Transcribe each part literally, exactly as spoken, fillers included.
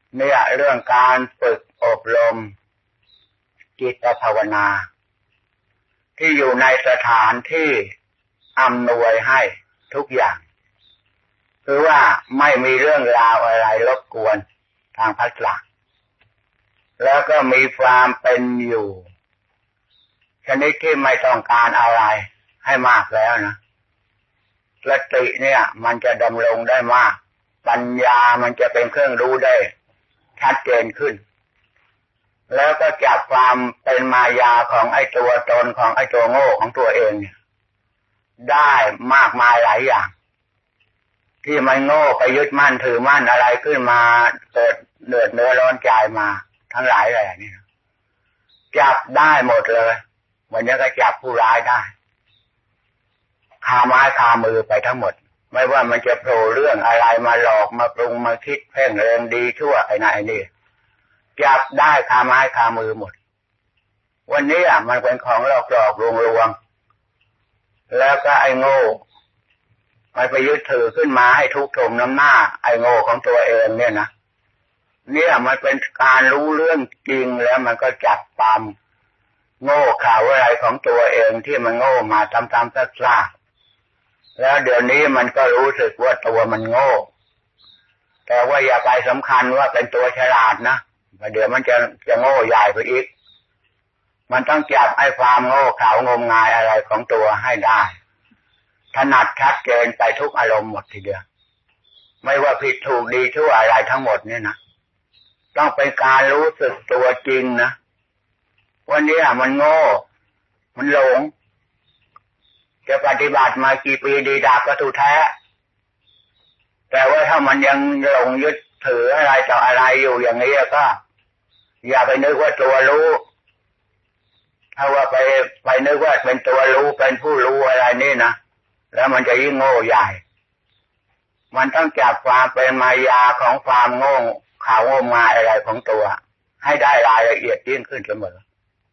เนี่ยเรื่องการฝึกอบรมจิตภาวนาที่อยู่ในสถานที่อำนวยให้ทุกอย่างคือว่าไม่มีเรื่องราวอะไรรบกวนทางภัสสะแล้วก็มีความเป็นอยู่ชนิดที่ไม่ต้องการอะไรให้มากแล้วนะสติเนี่ยมันจะดำรงได้มากปัญญามันจะเป็นเครื่องรู้ได้ชัดเจนขึ้นแล้วก็จับความเป็นมายาของไอ้ตัวตนของไอ้ตัวโง่ของตัวเองเนี่ยได้มากมายหลายอย่างที่มันโง่ไปยึดมั่นถือมั่นอะไรขึ้นมาเกิดเดือดเนื้อร้อนใจมาทั้งหลายอะไรอย่างนี้จับได้หมดเลยวันนี้ก็จับผู้ร้ายได้คาไม้คามือไปทั้งหมดไม่ว่ามันจะโผล่เรื่องอะไรมาหลอกมาปรุงมาคิดเพ่งเริงดีชั่วไอ้นั่นไอ้นี่จับได้คาไม้คามือหมดวันนี้อ่ะมันเป็นของหลอกหลอกลวงลวงแล้วก็ไอ้โง่มันไปยึดถือขึ้นมาให้ทุกข์ทรมน้ำหน้าไอ้โง่ของตัวเองเนี่ยนะเนี่ยมันเป็นการรู้เรื่องจริงแล้วมันก็จับความโง่ข่าวอะไรของตัวเองที่มันโง่มาตามๆซากๆแล้วเดี๋ยวนี้มันก็รู้สึกว่าตัวมันโง่แต่ว่าอย่าไปสำคัญว่าเป็นตัวฉลาดนะเดี๋ยวมันจะจะโง่ใหญ่ไปอีกมันต้องจับไอ้ความโง่เขลางมงายอะไรของตัวให้ได้ถนัดชัดเจนไปทุกอารมณ์หมดทีเดียวไม่ว่าผิดถูกดีชั่วอะไรทั้งหมดเนี่ยนะต้องเป็นการรู้สึกตัวจริงนะวันนี้มันโง่มันหลงจะปฏิบัติมากี่ปีดีดาบก็ถูกแท้แต่ว่าถ้ามันยังหลงยึดถืออะไรต่ออะไรอยู่อย่างนี้ก็อย่าไปนึกว่าตัวรู้ถ้าว่าไปไปนึกว่าเป็นตัวรู้เป็นผู้รู้อะไรนี่นะแล้วมันจะยิ่งโง่ใหญ่มันต้องจับความเป็นมายาของความโง่ข่าวโง่มาอะไรของตัวให้ได้รายละเอียดยิ่งขึ้นเสมอ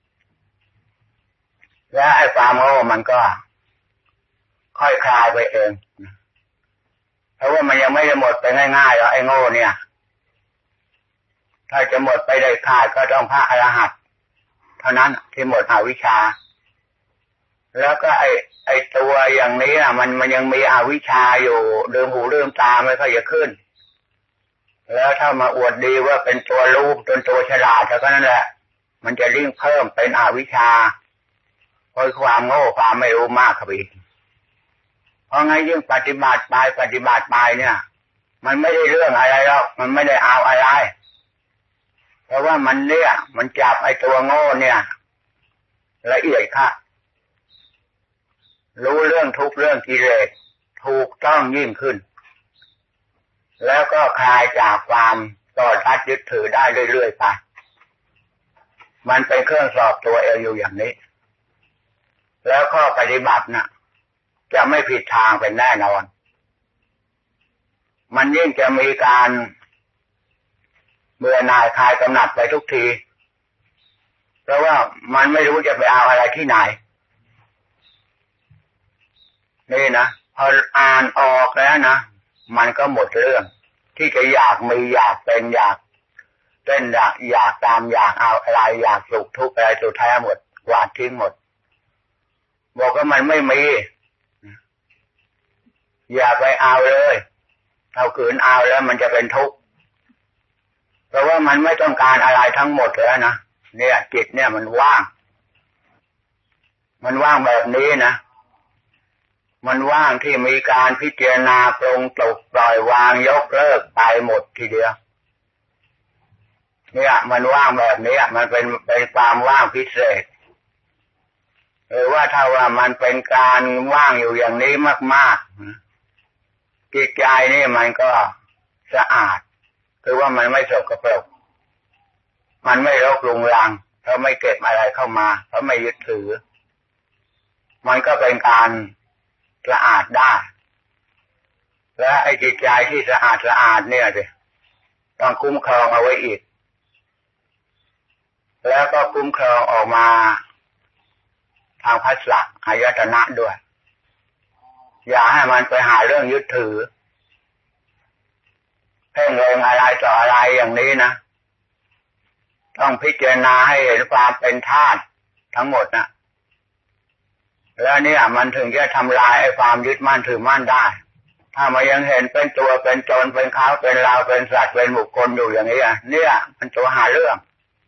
และไอ้ความโง่มันก็ค่อยคลายไปเองเพราะว่ามันยังไม่ได้หมดไปง่ายๆหรอกไอ้โง่เนี่ยถ้าจะหมดไปได้ขาดก็ต้องพระอรหันต์เท่านั้นที่หมดอวิชชาแล้วก็ไอ้ไอ้ตัวอย่างนี้อ่ะมันมันยังมีอวิชชาอยู่ลืมหูลืมตาไม่ค่อยจะขึ้นแล้วถ้ามาอวดดีว่าเป็นตัวรู้เป็นตัวฉลาดก็นั่นแหละมันจะยิ่งเพิ่มเป็นอวิชชาเพราะความโง่ความไม่รู้มากครับอีกเพราะงั้นยิ่งปฏิบัติไปปฏิบัติไปเนี่ยมันไม่ได้เรื่องอะไรหรอกมันไม่ได้เอาอะไรเพราะว่ามันเนี่ยมันจับไอ้ตัวโง่เนี่ยละเอียดค่ะรู้เรื่องทุกเรื่องกิเลสถูกต้องยิ่งขึ้นแล้วก็คลายจากความต่อทัดยึดถือได้เรื่อยๆไปมันเป็นเครื่องสอบตัวเองอยู่อย่างนี้แล้วข้อปฏิบัติน่ะจะไม่ผิดทางเป็นแน่นอนมันยิ่งจะมีการเบื่อหน่ายคลายกำหนัดไปทุกทีเพราะว่ามันไม่รู้จะไปเอาอะไรที่ไหนนี่นะพออ่านออกแล้วนะมันก็หมดเรื่องที่จะอยากมีอยากเป็นอยากเต้นอยากอยากตามอยากเอาอะไรอยากสุขทุกข์อะไรสุดท้ายหมดกวาดทิ้งหมดบอกว่ามันไม่มีอย่าไปเอาเลยถ้าขืนเอาแล้วมันจะเป็นทุกข์เพราะว่ามันไม่ต้องการอะไรทั้งหมดแล้วนะเนี่ยจิตเนี่ยมันว่างมันว่างแบบนี้นะมันว่างที่มีการพิจารณาปรงตกปล่อยวางยกเลิกไปหมดทีเดียวเนี่ยมันว่างแบบนี้มันเป็นเป็นความว่างพิเศษหรือว่าถ้าว่ามันเป็นการว่างอยู่อย่างนี้มากๆจิตใจนี่มันก็สะอาดคือว่ามันไม่สกปรกมันไม่รกรุงรังเพราะไม่เก็บอะไรเข้ามาเพราะไม่ยึดถือมันก็เป็นการสะอาดได้และไอ้จิตใจที่สะอาดสะอาดเนี่ยสิต้องคุ้มครองเอาไว้อีกแล้วก็คุ้มครองออกมาทางภัสสะอายตนะด้วยอย่าให้มันไปหาเรื่องยึดถือเพ่งลงอะไรต่ออะไรอย่างนี้นะต้องพิจารณาให้เห็นความเป็นธาตุทั้งหมดนะแล้วเนี่ยมันถึงจะทำลายไอ้ความยึดมั่นถือมั่นได้ถ้ามันยังเห็นเป็นตัวเป็นตนเป็นเขาเป็นเราเป็นสัตว์เป็นบุคคลอยู่อย่างนี้อ่ะเนี่ยมันตัวหาเรื่อง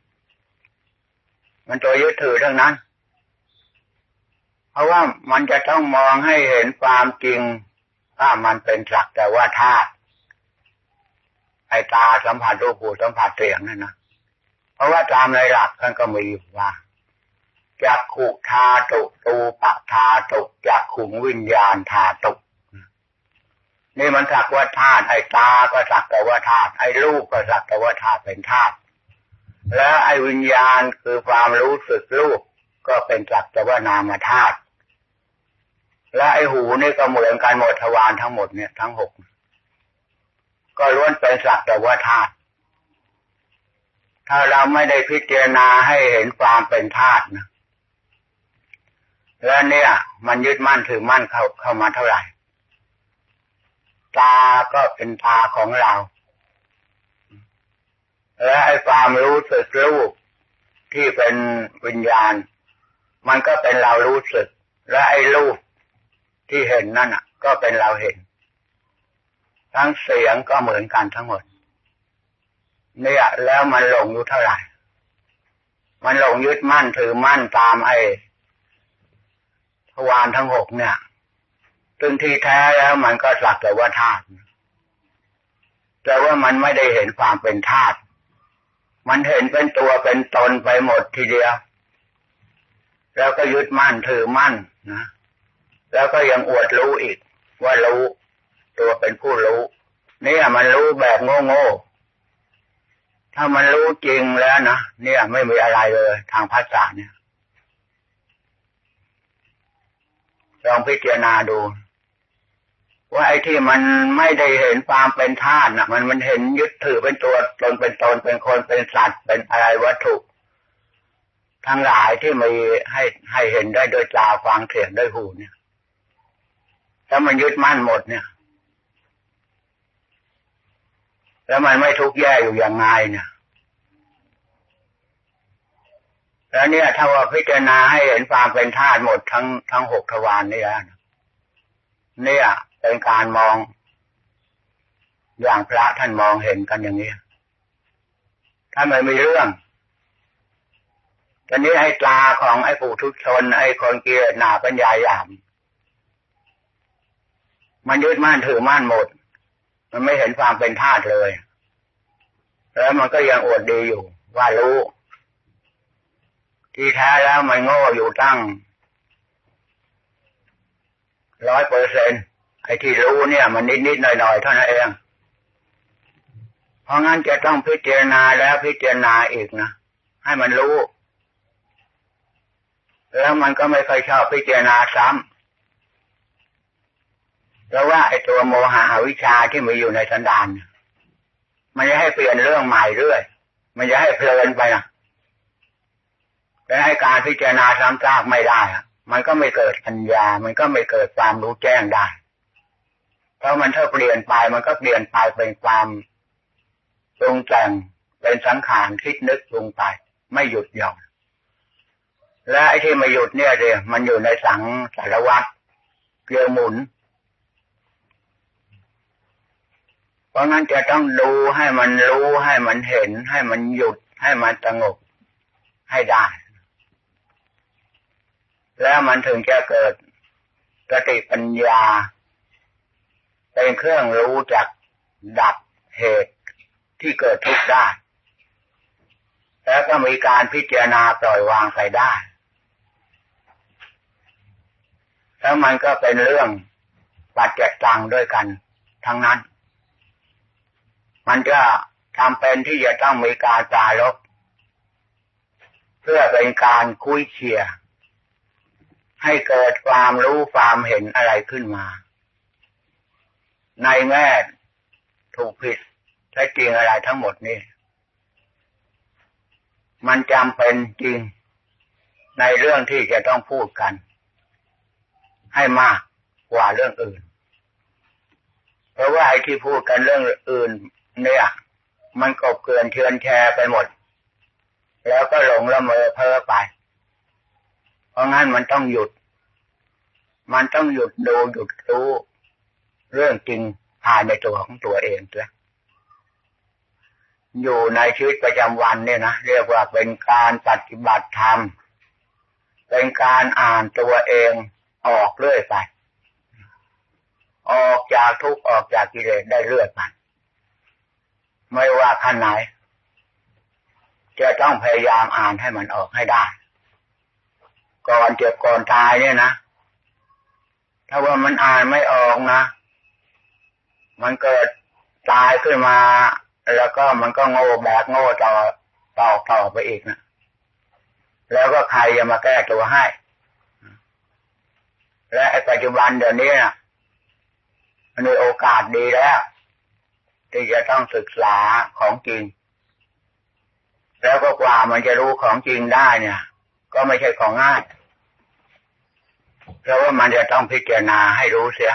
มันตัวยึดถือทั้งนั้นเพราะว่ามันจะต้องมองให้เห็นความจริงว่ามันเป็นสักแต่ว่าธาตุไอ้ตาสัมผัสรูปหูสัมผัสเสียงนั่นนะเพราะว่าตามในหลักท่านก็มีว่าจักขุธาตุตูปะธาตุจักขุวิญญาณธาตุนี่มันสักว่าธาตุไอ้ตาก็สักแต่ว่าธาตุไอ้รูปก็สักแต่ว่าธาตุเป็นธาตุแล้วไอ้วิญญาณคือความรู้สึกรูปก็เป็นสักแต่ว่านามธาตุและไอ้หูนี่ก็เหมือนกันหมดทวารทั้งหมดเนี่ยทั้งหกก็ล้วนเป็นสักแต่ว่าธาตุถ้าเราไม่ได้พิจารณาให้เห็นความเป็นธาตุนะแล้วเนี่ยมันยึดมั่นถือมั่นเข้าเข้ามาเท่าไหร่ตาก็เป็นตาของเราและไอ้ความรู้สึกรูปที่เป็นวิญญาณมันก็เป็นเรารู้สึกและไอ้รูปที่เห็นนั่นน่ะก็เป็นเราเห็นทั้งเสียงก็เหมือนกันทั้งหมดเนี่ยแล้วมันหลงอยู่เท่าไหร่มันหลงยึดมั่นถือมั่นตามไอ้ทวารทั้งหกเนี่ยซึ่งที่แท้แล้วมันก็สักแต่ว่าธาตุแต่ว่ามันไม่ได้เห็นความเป็นธาตุมันเห็นเป็นตัวเป็นตนไปหมดทีเดียวแล้วก็ยึดมั่นถือมั่นนะแล้วก็ยังอวดรู้อีกว่ารู้ตัวเป็นผู้รู้เนี่ยมันรู้แบบโง่ๆถ้ามันรู้จริงแล้วนะเนี่ยไม่มีอะไรเลยทางภาษาเนี่ยลองพิจารณาดูว่าไอ้ที่มันไม่ได้เห็นความเป็นธาตุน่ะมันมันเห็นยึดถือเป็นตัวตนเป็นตนเป็นคนเป็นสัตว์เป็นอะไรวัตถุทั้งหลายที่มีให้ให้เห็นได้โดยตาฟังเสียงด้วยหูเนี่ยถ้ามันยึดมั่นหมดเนี่ยแล้วมันไม่ทุกข์แย่อยู่อย่างไงเนี่ยแล้วเนี่ยถ้าว่าพิจารณาให้เห็นความเป็นธาตุหมดทั้งทั้งหกทวารนี่แล้วเนี่ยเป็นการมองอย่างพระท่านมองเห็นกันอย่างนี้ถ้าไม่มีเรื่องตอนนี้ไอ้ตาของไอ้ผู้ทุชนไอ้คนเกียรติหนาปัญญาหยาบมันยึดมั่นถือมั่นหมดมันไม่เห็นความเป็นธาตุเลยแล้วมันก็ยังอวดดีอยู่ว่ารู้ที่แท้แล้วมันโง่อยู่ตั้งร้อยเปอร์เซ็นต์ไอ้ที่รู้เนี่ยมันนิดๆหน่อยๆเท่านั้นเองเพราะงั้นจะต้องพิจารณาแล้วพิจารณาอีกนะให้มันรู้แล้วมันก็ไม่ค่อยชอบพิจารณาซ้ำเพราะว่าไอ้ตัวโมหะอวิชชาที่มีอยู่ในสันดานมันจะให้เปลี่ยนเรื่องใหม่เรื่อยมันจะให้เพลินไปนะและให้การพิจารณาซ้ำซากไม่ได้มันก็ไม่เกิดปัญญามันก็ไม่เกิดความรู้แจ้งได้เพราะมันถ้าเปลี่ยนไปมันก็เปลี่ยนไปเป็นความปรุงแต่งเป็นสังขารคิดนึกปรุงไปไม่หยุดหย่อนและไอ้ที่ไม่หยุดเนี่ยสิมันอยู่ในสังสารวัฏเกลียวหมุนเพราะงั้นจะต้องดูให้มันรู้ให้มันเห็นให้มันหยุดให้มันสงบให้ได้แล้วมันถึงจะเกิดสติปัญญาเป็นเครื่องรู้จักดับเหตุที่เกิดทุกข์ได้แล้วก็มีการพิจารณาปล่อยวางไปได้แล้วมันก็เป็นเรื่องปัจจัยตังด้วยกันทั้งนั้นมันจะจำเป็นที่จะต้องมีการปรารภเพื่อเป็นการคุยเชี่ยให้เกิดความรู้ความเห็นอะไรขึ้นมาในแง่ถูกผิดแท้จริงอะไรทั้งหมดนี่มันจำเป็นจริงในเรื่องที่จะต้องพูดกันให้มากกว่าเรื่องอื่นเพราะว่าไอ้ที่พูดกันเรื่องอื่นเนี่ยมันกบเกลื่อนเทือนแชร์ไปหมดแล้วก็หลงละเมอเพ้อไปเพราะงั้นมันต้องหยุดมันต้องหยุดดูหยุดรู้เรื่องจริงภายในตัวของตัวเองด้วยอยู่ในชีวิตประจำวันเนี่ยนะเรียกว่าเป็นการปฏิบัติธรรมเป็นการอ่านตัวเองออกเรื่อยไปออกจากทุกข์ออกจากกิเลสได้เรื่อยไปไม่ว่าขั้นไหนจะต้องพยายามอ่านให้มันออกให้ได้ก่อนเจ็บก่อนตายเนี่ยนะถ้าว่ามันอ่านไม่ออกนะมันเกิดตายขึ้นมาแล้วก็มันก็โง่แบกโง่ต่อต่อต่อไปอีกนะแล้วก็ใครจะมาแก้ตัวให้และไอ้ปัจจุบันเดี๋ยวนี้นะมันมีโอกาสดีแล้วที่จะต้องศึกษาของจริงแล้วก็กว่ามันจะรู้ของจริงได้เนี่ยก็ไม่ใช่ของง่ายเพราะว่ามันจะต้องพิจารณาให้รู้เสีย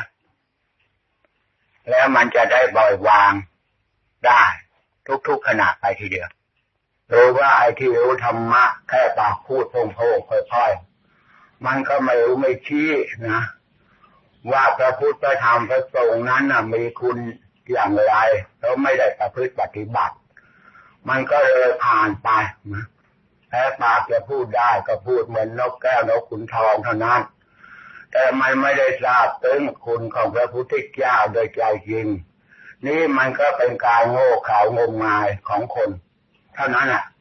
แล้วมันจะได้ปล่อยวางได้ทุกๆขณะไปทีเดียวรู้ว่าไอ้ที่รู้ธรรมะแค่ปากพูดโพ่งๆค่อยๆมันก็ไม่รู้ไม่ชี้นะว่าพระพุทธพระธรรมพระสงฆ์นั้นน่ะมีคุณอย่างไรแล้วไม่ได้ประพฤติปฏิบัติมันก็เลยผ่านไปนะแค่ปากจะพูดได้ก็พูดเหมือนนกแก้วนกขุนทองเท่านั้นแต่มันไม่ได้ทราบถึงคุณของพระพุทธเจ้าโดยใจจริงนี่มันก็เป็นการโง่เขลางมงายของคนเท่านั้นแหละ